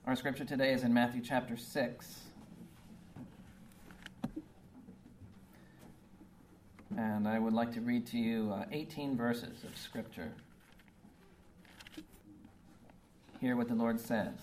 Our scripture today is in Matthew chapter 6. And I would like to read to you 18 verses of scripture. Hear what the Lord says.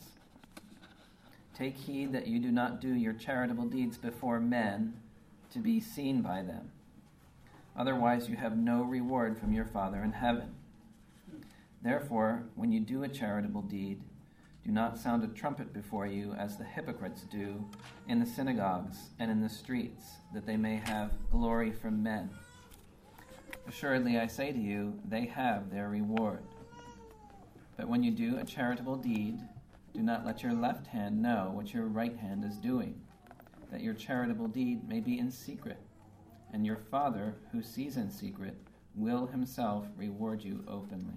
Take heed that you do not do your charitable deeds before men to be seen by them. Otherwise you have no reward from your Father in heaven. Therefore, when you do a charitable deed, do not sound a trumpet before you as the hypocrites do in the synagogues and in the streets, that they may have glory from men. Assuredly, I say to you, they have their reward. But when you do a charitable deed, do not let your left hand know what your right hand is doing, that your charitable deed may be in secret, and your Father, who sees in secret, will himself reward you openly.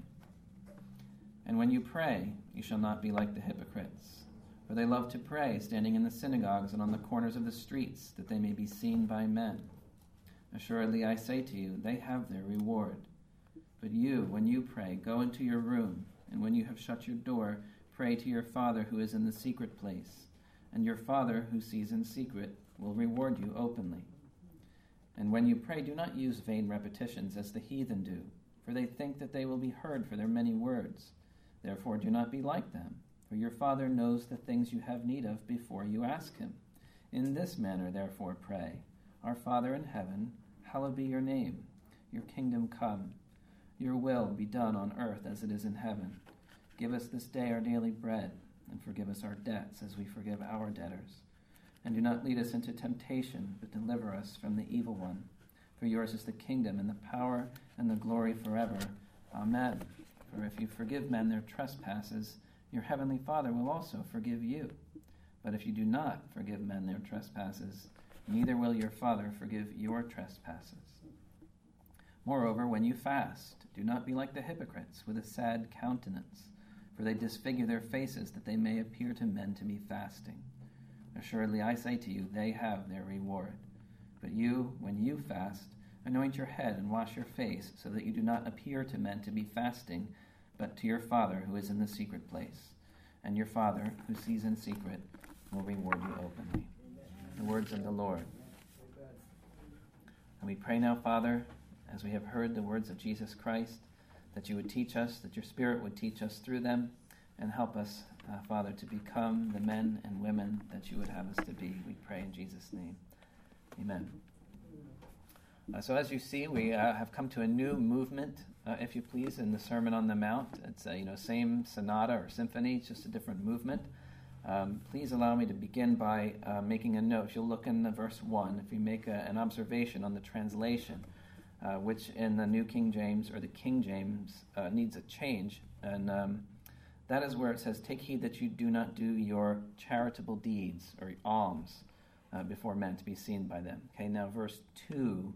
And when you pray, you shall not be like the hypocrites, for they love to pray, standing in the synagogues and on the corners of the streets, that they may be seen by men. Assuredly, I say to you, they have their reward. But you, when you pray, go into your room, and when you have shut your door, pray to your Father who is in the secret place, and your Father who sees in secret will reward you openly. And when you pray, do not use vain repetitions as the heathen do, for they think that they will be heard for their many words. Therefore do not be like them, for your Father knows the things you have need of before you ask him. In this manner, therefore, pray. Our Father in heaven, hallowed be your name. Your kingdom come. Your will be done on earth as it is in heaven. Give us this day our daily bread, and forgive us our debts as we forgive our debtors. And do not lead us into temptation, but deliver us from the evil one. For yours is the kingdom and the power and the glory forever. Amen. For if you forgive men their trespasses, your heavenly Father will also forgive you. But if you do not forgive men their trespasses, neither will your Father forgive your trespasses. Moreover, when you fast, do not be like the hypocrites with a sad countenance, for they disfigure their faces that they may appear to men to be fasting. Assuredly, I say to you, they have their reward. But you, when you fast, anoint your head and wash your face, so that you do not appear to men to be fasting, but to your Father who is in the secret place. And your Father, who sees in secret, will reward you openly. The words of the Lord. And we pray now, Father, as we have heard the words of Jesus Christ, that you would teach us, that your Spirit would teach us through them, and help us, Father, to become the men and women that you would have us to be. We pray in Jesus' name. Amen. So as you see, we have come to a new movement, if you please, in the Sermon on the Mount. It's same sonata or symphony, it's just a different movement. Please allow me to begin by making a note. If you'll look in verse 1, if you make an observation on the translation, which in the New King James or the King James needs a change, and that is where it says, take heed that you do not do your charitable deeds or alms before men to be seen by them. Okay, now verse 2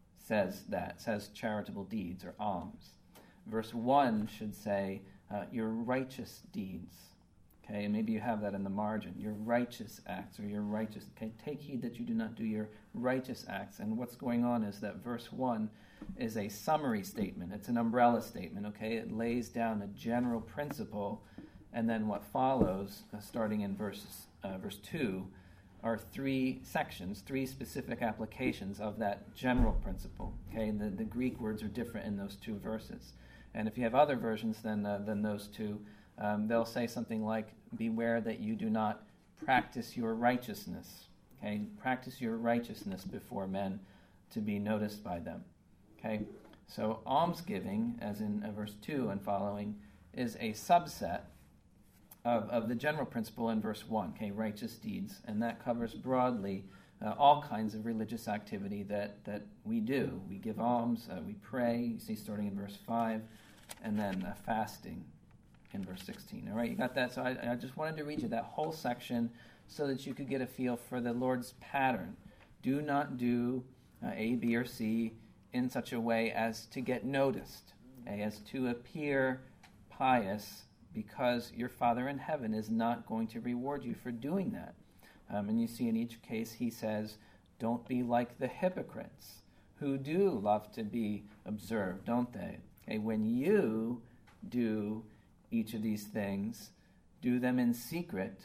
says charitable deeds or alms. Verse 1 should say your righteous deeds. Okay, and maybe you have that in the margin, your righteous acts or your righteous. Okay, take heed that you do not do your righteous acts. And what's going on is that verse 1 is a summary statement. It's an umbrella statement. Okay, it lays down a general principle, and then what follows, starting in verse 2, are three sections, three specific applications of that general principle. Okay, the Greek words are different in those two verses, and if you have other versions than those two, they'll say something like, beware that you do not practice your righteousness. Okay, practice your righteousness before men to be noticed by them. Okay, so almsgiving, as in verse 2 and following, is a subset of the general principle in verse 1, okay, righteous deeds, and that covers broadly all kinds of religious activity that we do. We give alms, we pray, you see starting in verse 5, and then fasting in verse 16. All right, you got that? So I just wanted to read you that whole section so that you could get a feel for the Lord's pattern. Do not do A, B, or C in such a way as to get noticed, as to appear pious, because your Father in heaven is not going to reward you for doing that. And you see in each case he says, don't be like the hypocrites who do love to be observed, don't they? Okay, when you do each of these things, do them in secret,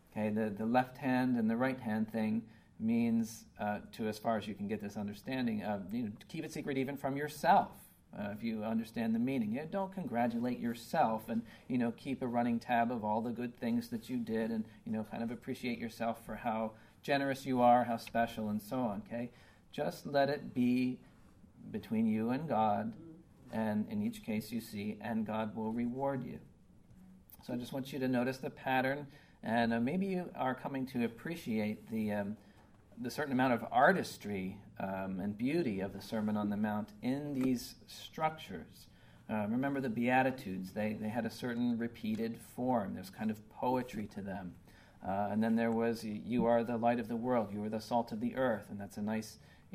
Okay, the left hand and the right hand thing means, to as far as you can get this understanding, keep it secret even from yourself. If you understand the meaning, don't congratulate yourself and keep a running tab of all the good things that you did, and kind of appreciate yourself for how generous you are, how special, and so on. Okay, just let it be between you and God, and in each case you see, and God will reward you. So I just want you to notice the pattern, and maybe you are coming to appreciate the certain amount of artistry and beauty of the Sermon on the Mount in these structures. Remember the Beatitudes, they had a certain repeated form. There's kind of poetry to them. And then there was, you are the light of the world, you are the salt of the earth, and that's a nice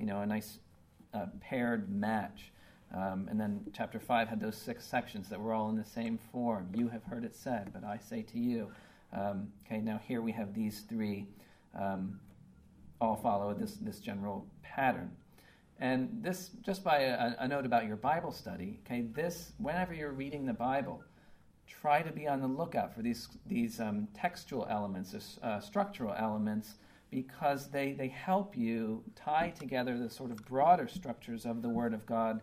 paired match. And then chapter 5 had those 6 sections that were all in the same form. You have heard it said, but I say to you. Now here we have these 3 all follow this general pattern. And this, just by a note about your Bible study, whenever you're reading the Bible, try to be on the lookout for these textual elements, structural elements, because they help you tie together the sort of broader structures of the Word of God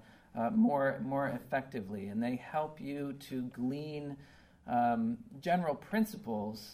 more effectively, and they help you to glean general principles.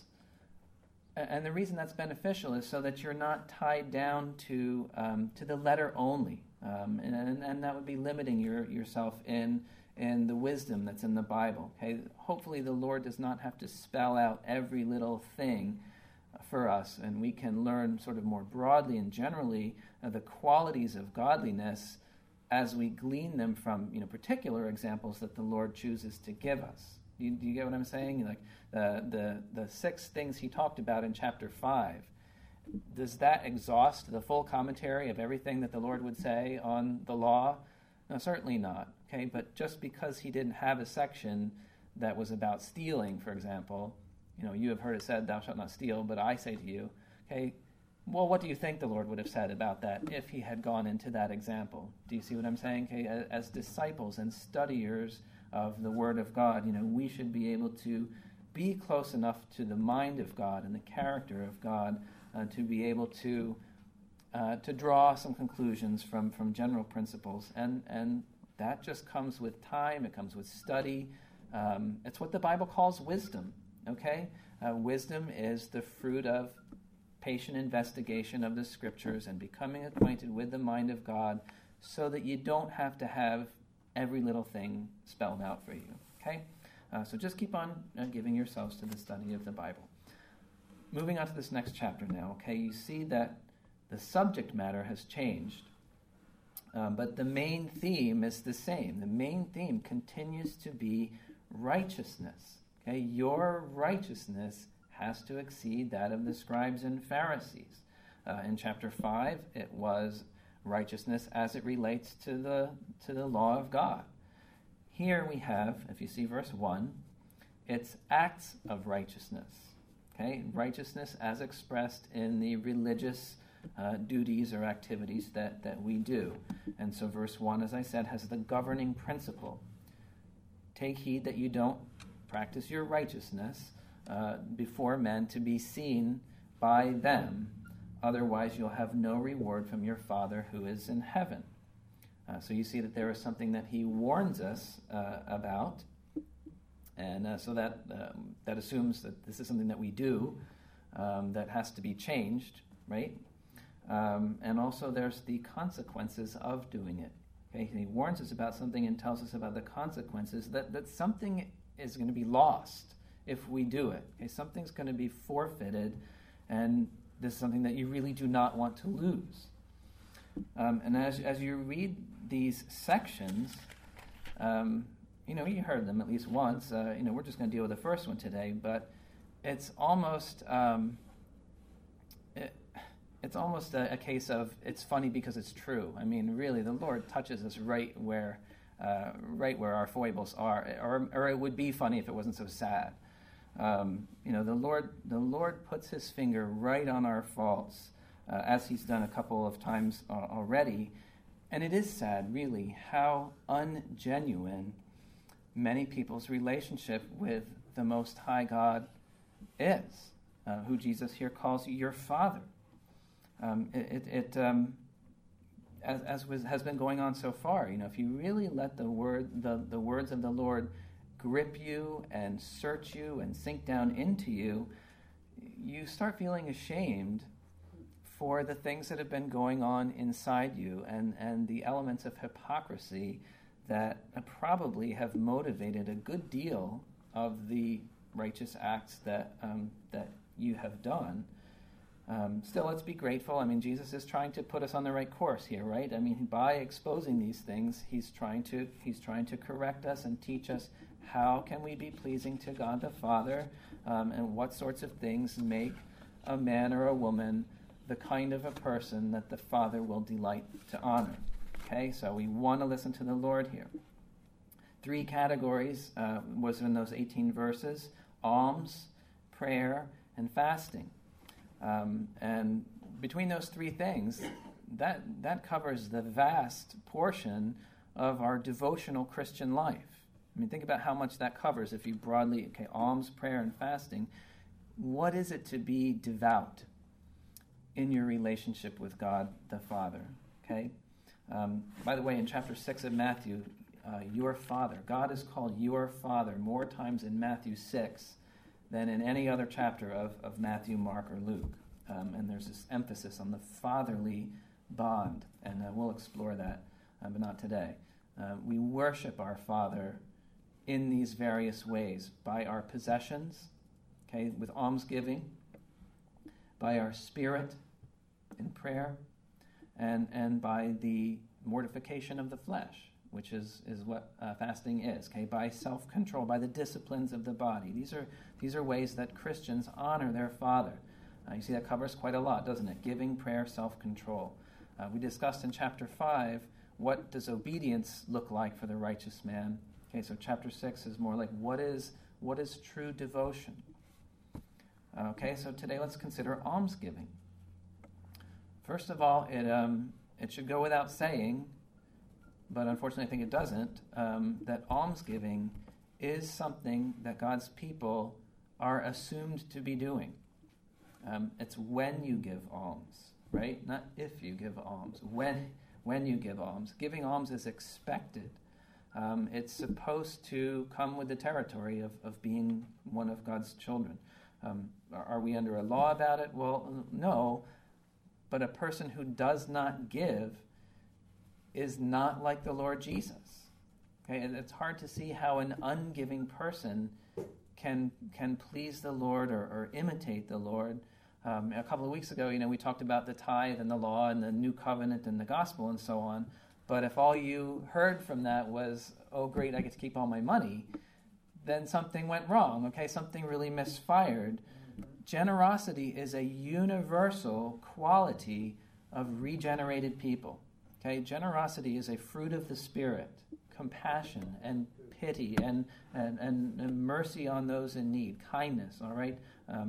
And the reason that's beneficial is so that you're not tied down to the letter only, and that would be limiting yourself in the wisdom that's in the Bible. Okay, hopefully the Lord does not have to spell out every little thing for us, and we can learn sort of more broadly and generally the qualities of godliness as we glean them from particular examples that the Lord chooses to give us. Do you get what I'm saying? Like the 6 things he talked about in chapter 5. Does that exhaust the full commentary of everything that the Lord would say on the law? No, certainly not. Okay, but just because he didn't have a section that was about stealing, for example, you have heard it said, "Thou shalt not steal," but I say to you, okay, well, what do you think the Lord would have said about that if he had gone into that example? Do you see what I'm saying? Okay, as disciples and studiers of the Word of God, we should be able to be close enough to the mind of God and the character of God to be able to draw some conclusions from general principles, and that just comes with time. It comes with study. It's what the Bible calls wisdom. Okay, wisdom is the fruit of patient investigation of the Scriptures and becoming acquainted with the mind of God, so that you don't have to have every little thing spelled out for you. Okay, so just keep on giving yourselves to the study of the Bible. Moving on to this next chapter now. Okay, you see that the subject matter has changed, but the main theme is the same. The main theme continues to be righteousness. Okay, your righteousness has to exceed that of the scribes and Pharisees. In chapter 5, it was righteousness as it relates to the law of God. Here we have, if you see verse 1, it's acts of righteousness. Okay, righteousness as expressed in the religious duties or activities that we do. And so verse 1, as I said, has the governing principle. Take heed that you don't practice your righteousness before men to be seen by them. Otherwise, you'll have no reward from your Father who is in heaven. So you see that there is something that he warns us about. And so that assumes that this is something that we do that has to be changed, right? And also there's the consequences of doing it. Okay? He warns us about something and tells us about the consequences, that something is going to be lost if we do it. Okay? Something's going to be forfeited, and this is something that you really do not want to lose. And as you read these sections, you heard them at least once. We're just going to deal with the first one today, but it's almost a case of it's funny because it's true. I mean, really, the Lord touches us right where our foibles are, or it would be funny if it wasn't so sad. The Lord puts His finger right on our faults, as He's done a couple of times already, and it is sad, really, how ungenuine many people's relationship with the Most High God is. who Jesus here calls your Father. Has been going on so far, if you really let the words of the Lord grip you and search you and sink down into you, you start feeling ashamed for the things that have been going on inside you and the elements of hypocrisy that probably have motivated a good deal of the righteous acts that you have done. Still, let's be grateful. Jesus is trying to put us on the right course here, right? By exposing these things, he's trying to correct us and teach us how can we be pleasing to God the Father, and what sorts of things make a man or a woman the kind of a person that the Father will delight to honor. Okay, so we want to listen to the Lord here. 3 categories was in those 18 verses: alms, prayer, and fasting. And between those 3 things, that covers the vast portion of our devotional Christian life. Think about how much that covers if you broadly, alms, prayer, and fasting. What is it to be devout in your relationship with God the Father? Okay. By the way, in chapter 6 of Matthew, your Father, God is called your Father more times in Matthew 6 than in any other chapter of Matthew, Mark, or Luke. And there's this emphasis on the fatherly bond, and we'll explore that, but not today. We worship our Father in these various ways: by our possessions, with almsgiving, by our spirit in prayer, and by the mortification of the flesh, which is what fasting is. By self-control, by the disciplines of the body. These are ways that Christians honor their Father. You see that covers quite a lot, doesn't it? Giving, prayer, self-control. We discussed in chapter 5 what does obedience look like for the righteous man. So chapter 6 is more like what is true devotion. So today let's consider almsgiving. First of all, it should go without saying, but unfortunately I think it doesn't, that almsgiving is something that God's people are assumed to be doing. It's when you give alms, right? Not if you give alms. When you give alms. Giving alms is expected. It's supposed to come with the territory of being one of God's children. Are we under a law about it? Well, no. But a person who does not give is not like the Lord Jesus. And it's hard to see how an ungiving person can please the Lord or imitate the Lord. A couple of weeks ago, we talked about the tithe and the law and the new covenant and the gospel and so on. But if all you heard from that was, oh, great, I get to keep all my money, then something went wrong, Something really misfired. Generosity is a universal quality of regenerated people, Generosity is a fruit of the Spirit, compassion and pity and mercy on those in need, kindness, all right?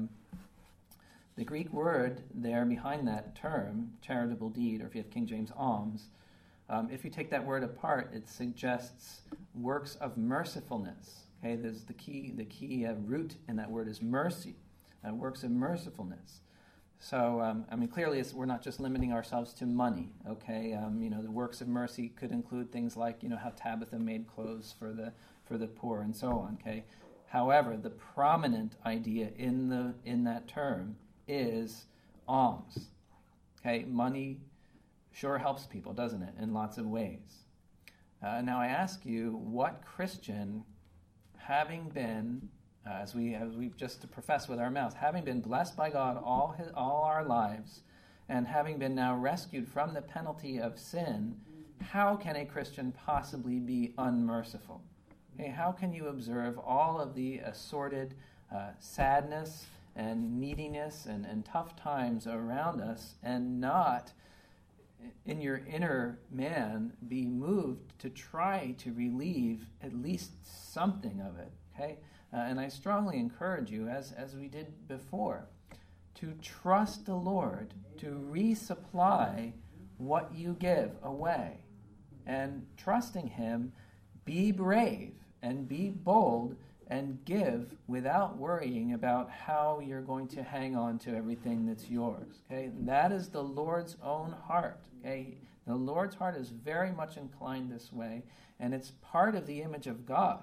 The Greek word there behind that term, charitable deed, or if you have King James, alms, if you take that word apart, it suggests works of mercifulness. There's the key root in that word is mercy, works of mercifulness. So, clearly we're not just limiting ourselves to money, the works of mercy could include things like, how Tabitha made clothes for the poor and so on, However, the prominent idea in that term is alms, Money sure helps people, doesn't it, in lots of ways. Now I ask you, what Christian, having been, as we've just professed with our mouths, having been blessed by God all our lives, and having been now rescued from the penalty of sin, how can a Christian possibly be unmerciful? How can you observe all of the assorted sadness and neediness and tough times around us and not, in your inner man, be moved to try to relieve at least something of it, and I strongly encourage you, as we did before, to trust the Lord to resupply what you give away. And trusting Him, be brave and be bold and give without worrying about how you're going to hang on to everything that's yours. Okay, that is the Lord's own heart. Okay, the Lord's heart is very much inclined this way, and it's part of the image of God,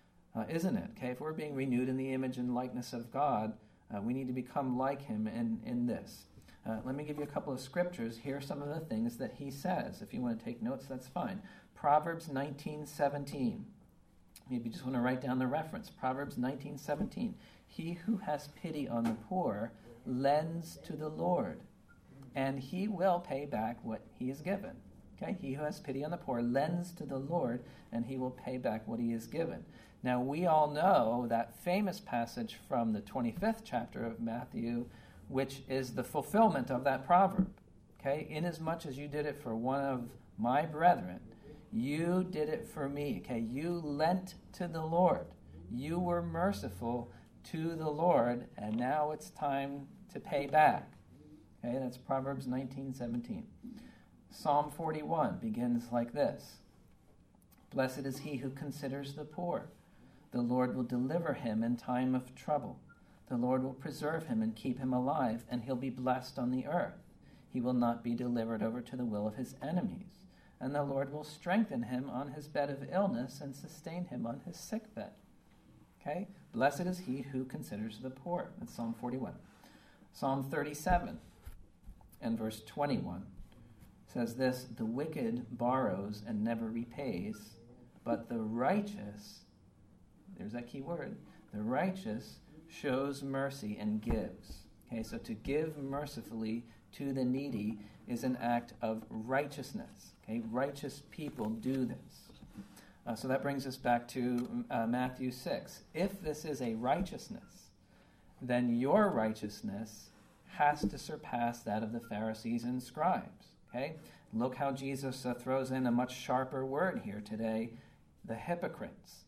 isn't it? Okay, if we're being renewed in the image and likeness of God, we need to become like Him in this. Let me give you a couple of scriptures. Here are some of the things that He says. If you want to take notes, that's fine. Proverbs 19:17. Maybe you just want to write down the reference. Proverbs 19:17. He who has pity on the poor lends to the Lord, and He will pay back what He has given. Okay? He who has pity on the poor lends to the Lord, and He will pay back what He has given. Now, we all know that famous passage from the 25th chapter of Matthew, which is the fulfillment of that proverb. Okay? Inasmuch as you did it for one of my brethren, you did it for me. Okay? You lent to the Lord. You were merciful to the Lord, and now it's time to pay back. Okay? That's Proverbs 19:17. Psalm 41 begins like this. Blessed is he who considers the poor. The Lord will deliver him in time of trouble. The Lord will preserve him and keep him alive, and he'll be blessed on the earth. He will not be delivered over to the will of his enemies. And the Lord will strengthen him on his bed of illness and sustain him on his sickbed. Okay? Blessed is he who considers the poor. That's Psalm 41. Psalm 37 and verse 21 says this, the wicked borrows and never repays, but the righteous, there's that key word, the righteous shows mercy and gives. Okay, so to give mercifully to the needy is an act of righteousness. Okay, righteous people do this. So that brings us back to Matthew 6. If this is a righteousness, then your righteousness has to surpass that of the Pharisees and scribes. Okay, look how Jesus throws in a much sharper word here today, the hypocrites.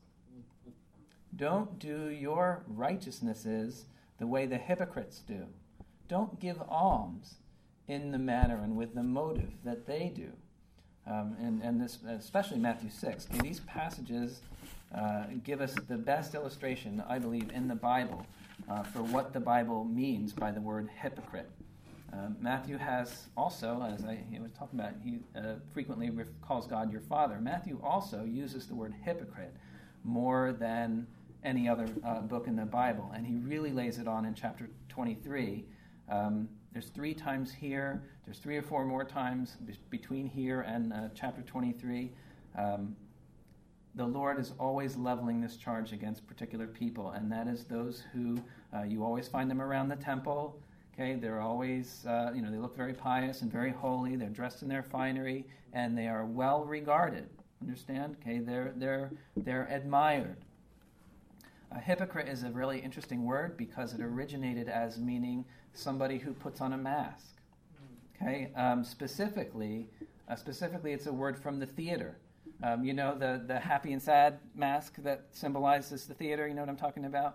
Don't do your righteousnesses the way the hypocrites do. Don't give alms in the manner and with the motive that they do. And this, especially Matthew 6. Okay, these passages give us the best illustration, I believe, in the Bible for what the Bible means by the word hypocrite. Matthew has also, as I was talking about, he frequently calls God your Father. Matthew also uses the word hypocrite more than any other book in the Bible, and he really lays it on in chapter 23. There's 3 times here. There's 3 or 4 more times between here and chapter 23. The Lord is always leveling this charge against particular people, and that is those who you always find them around the temple. Okay, they're always, they look very pious and very holy. They're dressed in their finery, and they are well regarded. Understand? Okay, they're admired. A hypocrite is a really interesting word because it originated as meaning somebody who puts on a mask. Okay, specifically, it's a word from the theater. The happy and sad mask that symbolizes the theater. You know what I'm talking about?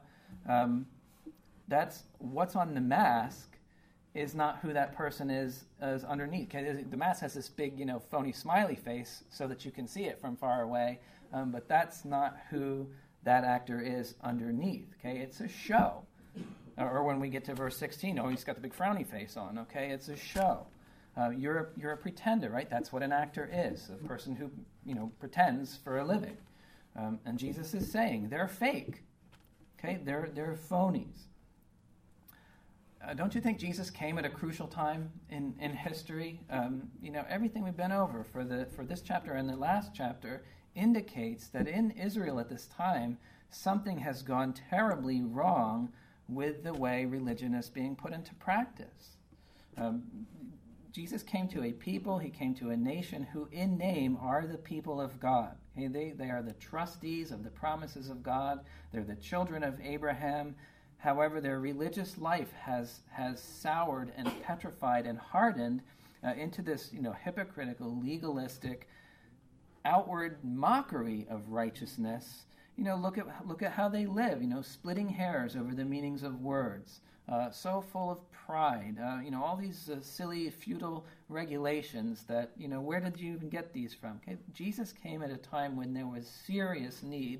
That's what's on the mask is not who that person is underneath. Okay, the mask has this big, phony smiley face so that you can see it from far away, but that's not who that actor is underneath. Okay, it's a show. Or when we get to verse 16, he's got the big frowny face on. Okay, it's a show. You're a pretender, right? That's what an actor is, a person who pretends for a living. And Jesus is saying they're fake. Okay, they're phonies. Don't you think Jesus came at a crucial time in history? Everything we've been over for this chapter and the last chapter indicates that in Israel at this time, something has gone terribly wrong with the way religion is being put into practice. Jesus came to a people, he came to a nation who in name are the people of God. Okay? They are the trustees of the promises of God. They're the children of Abraham. However, their religious life has soured and petrified and hardened into this, hypocritical, legalistic, outward mockery of righteousness. Look at how they live. Splitting hairs over the meanings of words, so full of pride. All these silly, futile regulations that where did you even get these from? Okay? Jesus came at a time when there was serious need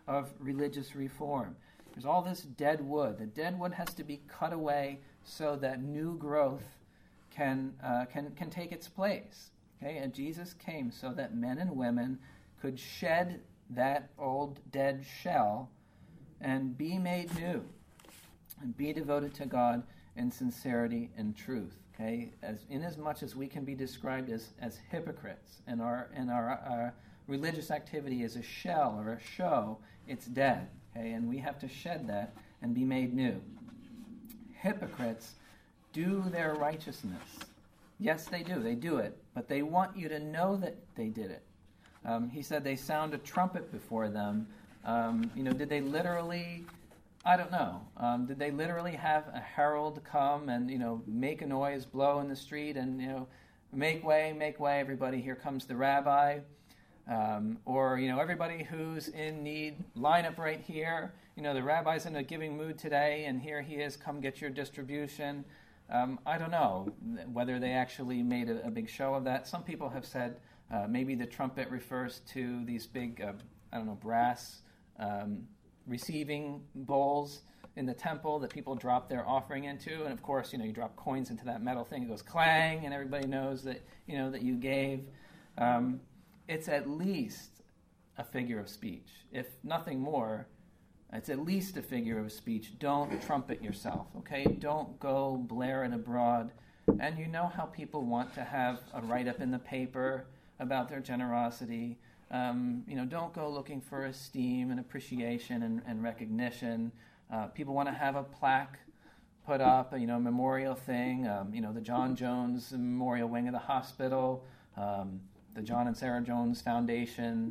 of religious reform. There's all this dead wood. The dead wood has to be cut away so that new growth can take its place. Okay, and Jesus came so that men and women could shed that old dead shell and be made new and be devoted to God in sincerity and truth. Okay, inasmuch as we can be described as hypocrites, and our religious activity is a shell or a show, it's dead. Okay, and we have to shed that and be made new. Hypocrites do their righteousness. Yes, they do. They do it, but they want you to know that they did it. He said they sound a trumpet before them. Did they literally? I don't know. Did they literally have a herald come and make a noise, blow in the street, and make way, everybody, here comes the rabbi, or everybody who's in need, line up right here. The rabbi's in a giving mood today, and here he is. Come get your distribution. I don't know whether they actually made a big show of that. Some people have said maybe the trumpet refers to these big, brass receiving bowls in the temple that people drop their offering into. And of course, you drop coins into that metal thing. It goes clang, and everybody knows that, that you gave. It's at least a figure of speech. If nothing more, it's at least a figure of speech. Don't trumpet yourself, okay? Don't go blare it abroad. And you know how people want to have a write-up in the paper about their generosity. Don't go looking for esteem and appreciation and recognition. People want to have a plaque put up, a memorial thing. The John Jones Memorial Wing of the hospital, the John and Sarah Jones Foundation.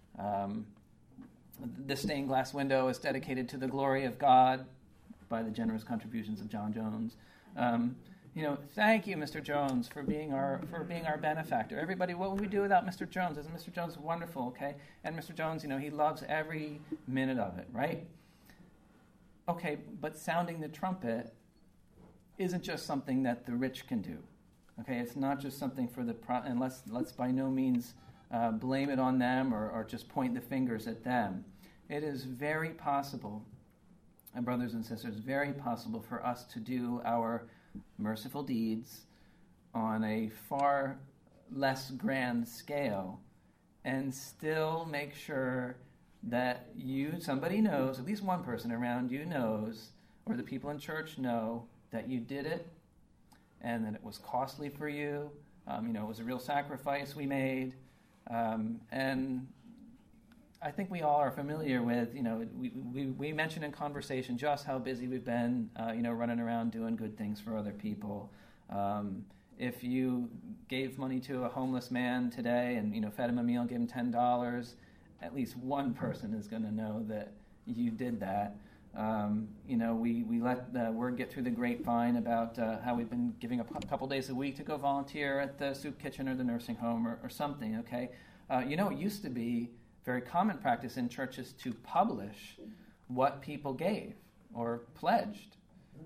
The stained glass window is dedicated to the glory of God by the generous contributions of John Jones. Thank you, Mr. Jones, for being our benefactor. Everybody, what would we do without Mr. Jones? Isn't Mr. Jones wonderful? Okay, and Mr. Jones, he loves every minute of it, right? Okay, but sounding the trumpet isn't just something that the rich can do. Okay, it's not just something for and let's by no means blame it on them or just point the fingers at them. It is very possible, and brothers and sisters, very possible for us to do our merciful deeds on a far less grand scale and still make sure that somebody knows, at least one person around you knows, or the people in church know that you did it and that it was costly for you. It was a real sacrifice we made. And I think we all are familiar with, we mentioned in conversation just how busy we've been, running around doing good things for other people. If you gave money to a homeless man today and, fed him a meal, gave him $10, at least one person is going to know that you did that. We let the word get through the grapevine about how we've been giving a couple days a week to go volunteer at the soup kitchen or the nursing home or something, okay? It used to be very common practice in churches to publish what people gave or pledged.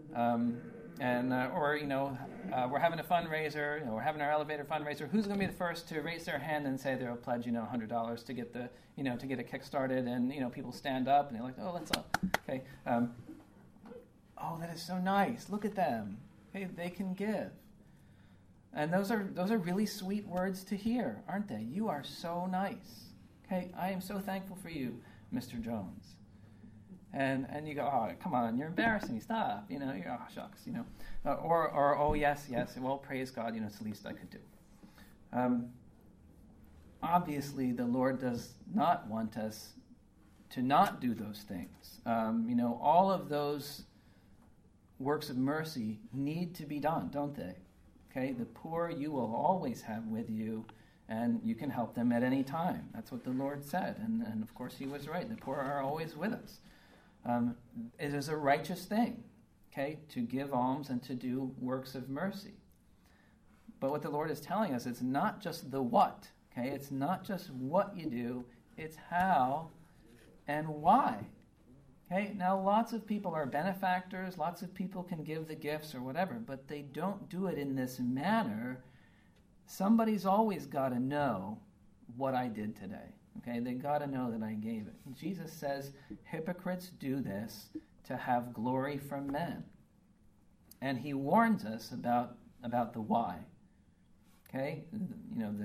We're having a fundraiser, we're having our elevator fundraiser. Who's going to be the first to raise their hand and say they'll pledge, $100 to get the, to get a kick started? And, people stand up and they're like, oh, let's up. Okay. That is so nice. Look at them. Hey, they can give. And those are really sweet words to hear, aren't they? You are so nice. Okay, I am so thankful for you, Mr. Jones. And you go, oh, come on, you're embarrassing me, stop. You're, oh, shucks, Or oh, yes, well, praise God, it's the least I could do. Obviously, the Lord does not want us to not do those things. All of those works of mercy need to be done, don't they? Okay, the poor you will always have with you, and you can help them at any time. That's what the Lord said, and of course he was right. The poor are always with us. It is a righteous thing, okay, to give alms and to do works of mercy. But what the Lord is telling us, it's not just the what, okay? It's not just what you do, it's how and why. Okay, now lots of people are benefactors, lots of people can give the gifts or whatever, but they don't do it in this manner. Somebody's always got to know what I did today. Okay, they got to know that I gave it. And Jesus says hypocrites do this to have glory from men. And he warns us about the why. Okay, you know,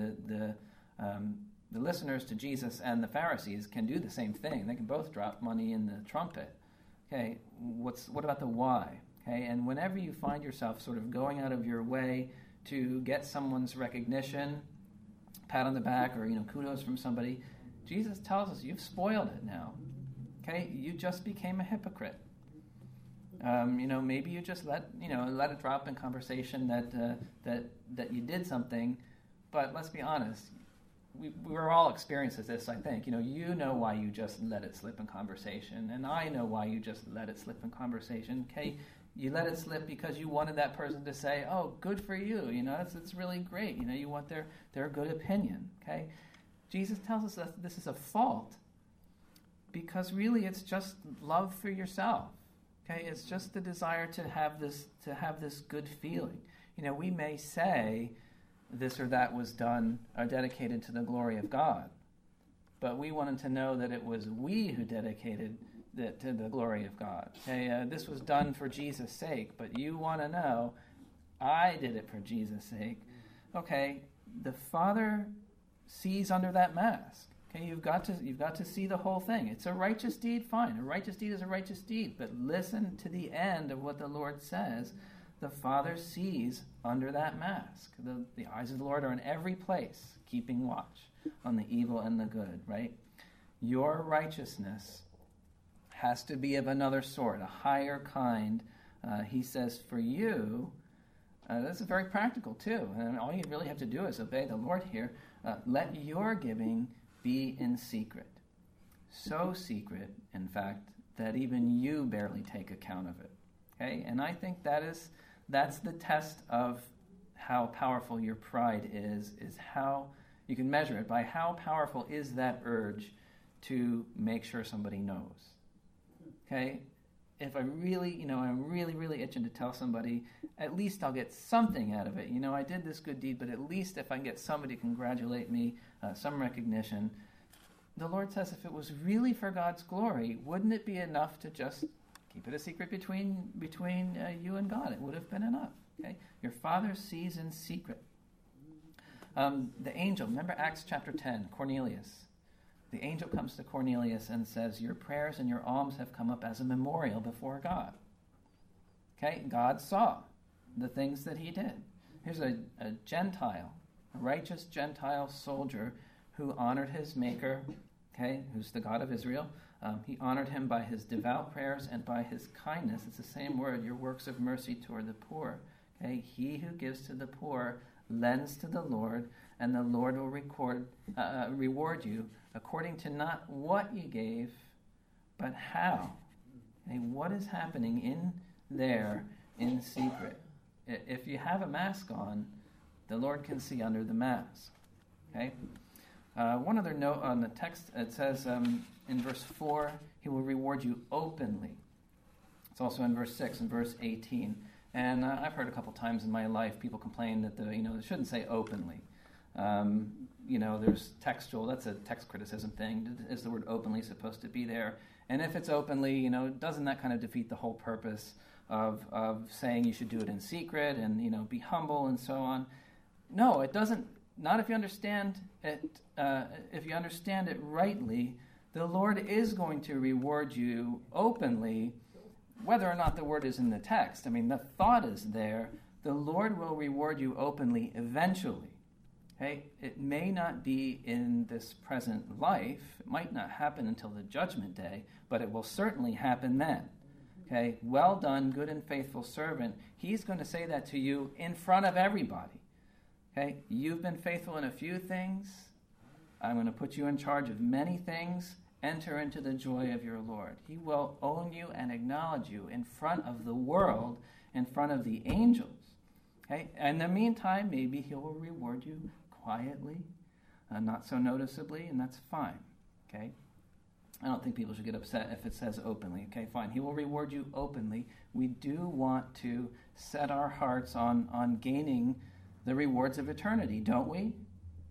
the listeners to Jesus and the Pharisees can do the same thing. They can both drop money in the trumpet. Okay, what about the why? Okay, and whenever you find yourself sort of going out of your way to get someone's recognition, pat on the back, or kudos from somebody, Jesus tells us you've spoiled it now. Okay, you just became a hypocrite. Maybe you just let it drop in conversation that you did something, but let's be honest, we're all experiencing this. I think you know why you just let it slip in conversation, and I know why you just let it slip in conversation. Okay, you let it slip because you wanted that person to say, "Oh, good for you." It's really great. You want their good opinion. Okay, Jesus tells us that this is a fault because really it's just love for yourself. Okay, it's just the desire to have this good feeling. We may say this or that was done or dedicated to the glory of God, but we wanted to know that it was we who dedicated it to the glory of God. Okay, this was done for Jesus' sake, but you want to know I did it for Jesus' sake. Okay, the Father sees under that mask. Okay, you've got to see the whole thing. It's a righteous deed, fine. A righteous deed is a righteous deed, but listen to the end of what the Lord says. The Father sees under that mask. The eyes of the Lord are in every place, keeping watch on the evil and the good, right? Your righteousness has to be of another sort, a higher kind. He says, for you, this is very practical too, and all you really have to do is obey the Lord here. Let your giving be in secret. So secret, in fact, that even you barely take account of it. Okay? And I think that's the test of how powerful your pride is how you can measure it by how powerful is that urge to make sure somebody knows. Okay? If I really, I'm really, really itching to tell somebody, at least I'll get something out of it. I did this good deed, but at least if I can get somebody to congratulate me, some recognition. The Lord says if it was really for God's glory, wouldn't it be enough to just keep it a secret between you and God? It would have been enough. Okay? Your Father sees in secret. The angel, remember Acts chapter 10, Cornelius. The angel comes to Cornelius and says, your prayers and your alms have come up as a memorial before God. Okay? God saw the things that he did. Here's a Gentile, a righteous Gentile soldier who honored his Maker, okay, who's the God of Israel. He honored him by his devout prayers and by his kindness. It's the same word, your works of mercy toward the poor. Okay? He who gives to the poor lends to the Lord, and the Lord will reward you according to not what you gave, but how. Okay? What is happening in there in secret? If you have a mask on, the Lord can see under the mask. Okay? One other note on the text, it says in verse 4, he will reward you openly. It's also in verse 6 and verse 18. And I've heard a couple times in my life people complain that they shouldn't say openly. There's textual, that's a text criticism thing. Is the word openly supposed to be there? And if it's openly, doesn't that kind of defeat the whole purpose of saying you should do it in secret and, be humble and so on? No, it doesn't. Not if you understand it. If you understand it rightly, the Lord is going to reward you openly, whether or not the word is in the text. I mean, the thought is there. The Lord will reward you openly eventually. Okay? It may not be in this present life. It might not happen until the judgment day, but it will certainly happen then. Okay? Well done, good and faithful servant. He's going to say that to you in front of everybody. Okay? You've been faithful in a few things. I'm going to put you in charge of many things. Enter into the joy of your Lord. He will own you and acknowledge you in front of the world, in front of the angels. Okay? In the meantime, maybe he will reward you quietly, not so noticeably, and that's fine. Okay? I don't think people should get upset if it says openly. Okay, fine. He will reward you openly. We do want to set our hearts on gaining the rewards of eternity, don't we?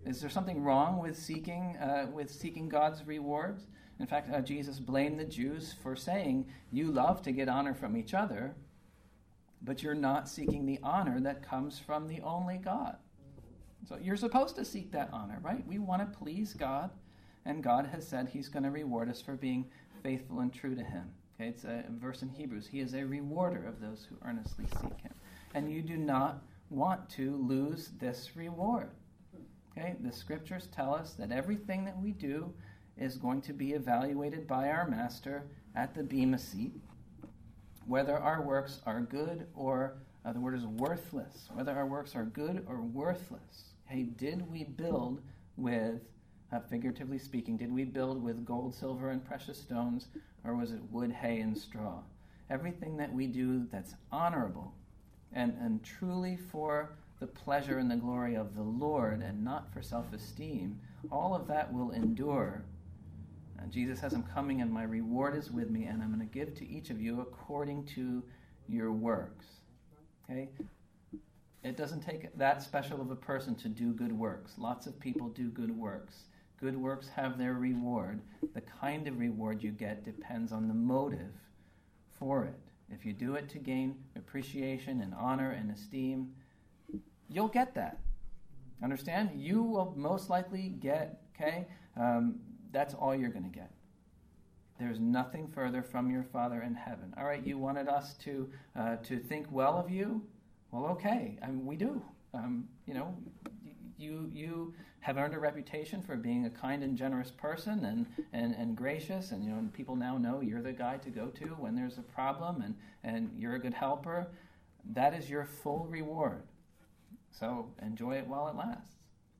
Is there something wrong with seeking God's rewards? In fact, Jesus blamed the Jews for saying, you love to get honor from each other, but you're not seeking the honor that comes from the only God. So you're supposed to seek that honor, right? We want to please God, and God has said he's going to reward us for being faithful and true to him. Okay, it's a verse in Hebrews. He is a rewarder of those who earnestly seek him. And you do not want to lose this reward. Okay, the scriptures tell us that everything that we do is going to be evaluated by our master at the bema seat, whether our works are good or, the word is worthless, whether our works are good or worthless. Hey, did we build with, figuratively speaking, did we build with gold, silver, and precious stones, or was it wood, hay, and straw? Everything that we do that's honorable and truly for the pleasure and the glory of the Lord and not for self-esteem, all of that will endure. Jesus says, I'm coming and my reward is with me, and I'm going to give to each of you according to your works. Okay? It doesn't take that special of a person to do good works. Lots of people do good works. Good works have their reward. The kind of reward you get depends on the motive for it. If you do it to gain appreciation and honor and esteem, you'll get that. Understand? You will most likely get, okay? That's all you're going to get. There's nothing further from your Father in heaven. All right, you wanted us to think well of you? Well, okay, we do. You have earned a reputation for being a kind and generous person and gracious, and people now know you're the guy to go to when there's a problem, and you're a good helper. That is your full reward. So enjoy it while it lasts.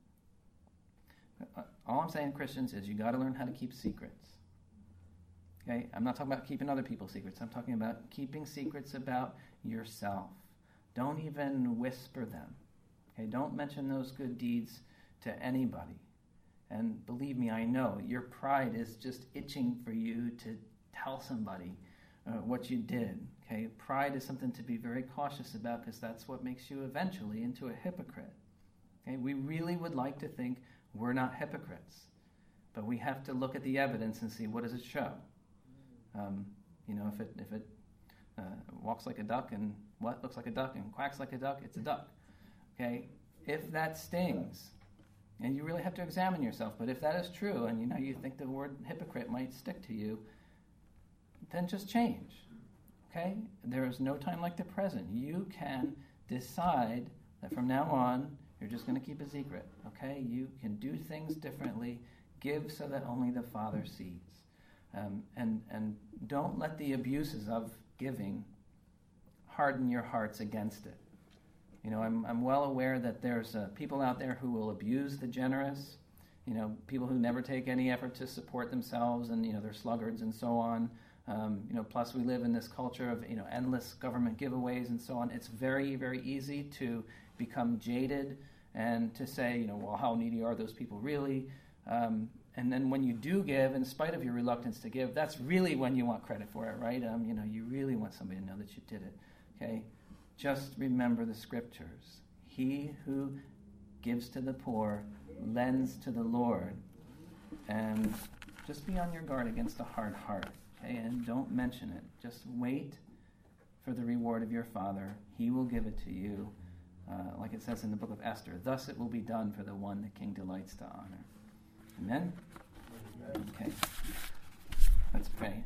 All I'm saying, Christians, is you got to learn how to keep secrets. Okay? I'm not talking about keeping other people's secrets. I'm talking about keeping secrets about yourself. Don't even whisper them. Okay? Don't mention those good deeds to anybody. And believe me, I know your pride is just itching for you to tell somebody what you did. Okay? Pride is something to be very cautious about, because that's what makes you eventually into a hypocrite. Okay? We really would like to think we're not hypocrites, but we have to look at the evidence and see, what does it show? If it walks like a duck and looks like a duck and quacks like a duck, it's a duck. Okay? If that stings, and you really have to examine yourself, but if that is true, and you think the word hypocrite might stick to you, then just change. Okay? There is no time like the present. You can decide that from now on, you're just going to keep a secret. Okay? You can do things differently. Give so that only the Father sees. And don't let the abuses of giving harden your hearts against it. I'm well aware that there's people out there who will abuse the generous. People who never take any effort to support themselves, and they're sluggards and so on. Plus we live in this culture of endless government giveaways and so on. It's very, very easy to become jaded and to say, well, how needy are those people really? And then when you do give, in spite of your reluctance to give, that's really when you want credit for it, right? You really want somebody to know that you did it. Okay? Just remember the scriptures. He who gives to the poor lends to the Lord. And just be on your guard against a hard heart. Okay? And don't mention it. Just wait for the reward of your Father. He will give it to you. Like it says in the book of Esther, thus it will be done for the one the king delights to honor. Amen? Okay. Let's pray.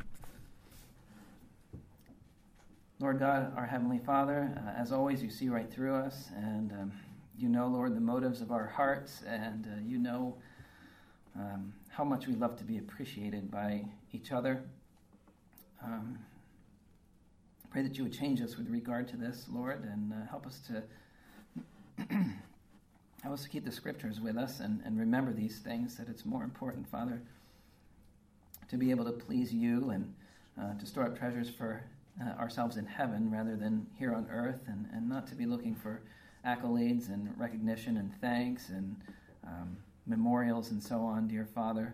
Lord God, our Heavenly Father, as always, you see right through us, and you know, Lord, the motives of our hearts, and you know how much we love to be appreciated by each other. Pray that you would change us with regard to this, Lord, and help us to keep the scriptures with us and remember these things, that it's more important, Father, to be able to please you and to store up treasures for ourselves in heaven rather than here on earth, and not to be looking for accolades and recognition and thanks and memorials and so on, dear Father.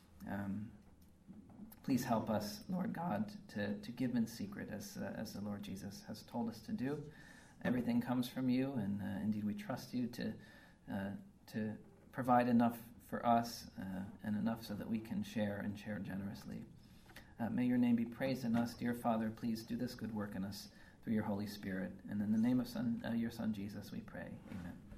Please help us, Lord God, to give in secret as the Lord Jesus has told us to do. Everything comes from you, and indeed we trust you to provide enough for us and enough so that we can share and share generously. May your name be praised in us. Dear Father, please do this good work in us through your Holy Spirit. And in the name of your Son, Jesus, we pray. Amen.